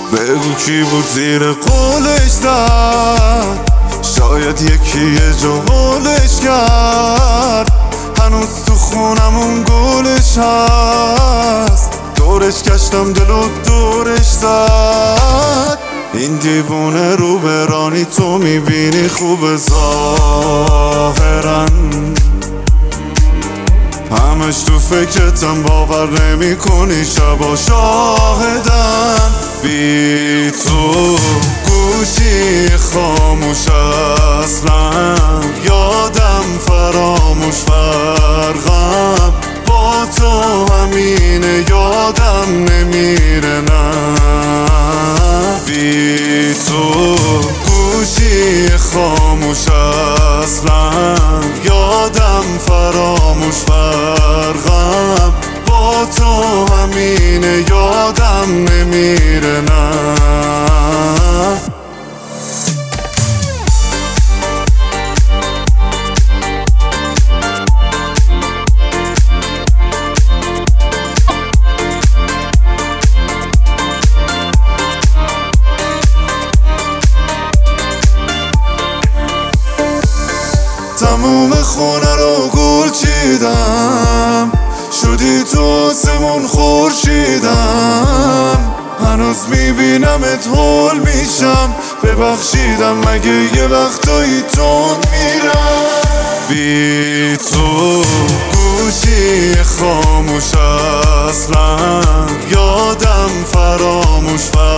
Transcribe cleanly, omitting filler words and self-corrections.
بگو کی بود زیر قولش زد، شاید یکی یه جا قولش کرد. هنوز تو خونمون گلش هست، دورش گشتم دلو دورش زد. این دیوونه رو برانی تو میبینی خوب ظاهرن، همش تو فکرتم باور نمی کنی شبا شاهدن. بی تو گوشی خاموش اصلا، یادم فراموش فرقم با تو همینه، یادم نمیره نه. بی تو گوشی خاموش اصلا، یادم فراموش فرقم با تو همینه، یادم نمیره نه. تموم خونه رو گل چیدم، شدی تو آسمون خورشیدم. هنوز میبینمت هول میشم، ببخشیدم مگه یه وقتایی تند میرم. بی تو گوشی خاموش اصلا، یادم فراموش